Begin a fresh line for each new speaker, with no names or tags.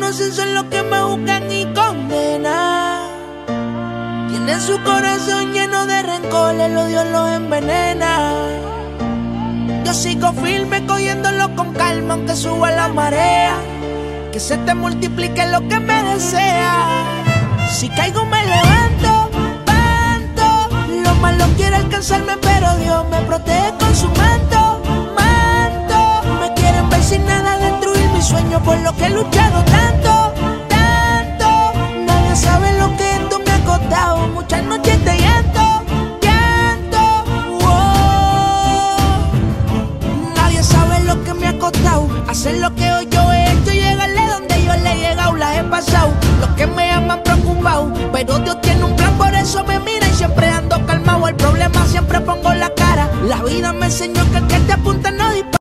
conocen son los que me juzgan y condenan. Tienen su corazón lleno de rencor, el odio los envenena. Yo sigo firme cogiéndolo con calma aunque suba la marea. Que se te multiplique lo que me desea. Si caigo me levanto, tanto. Lo malo quiere alcanzarme pero Dios me protege con su manto. Me quieren ver sin nada, destruir mi sueño por lo que he luchado tanto. Nadie sabe lo que esto me ha costado. Muchas noches de llanto. Nadie sabe lo que me ha costado hacer lo que hoy yo he hecho y llegarle donde yo le he llegado. Las he pasado, los que me aman preocupado, pero Dios tiene un plan, por eso me mira y siempre ando calmado. El problema siempre pongo la cara. La vida me enseñó que el que te apunta no dispara.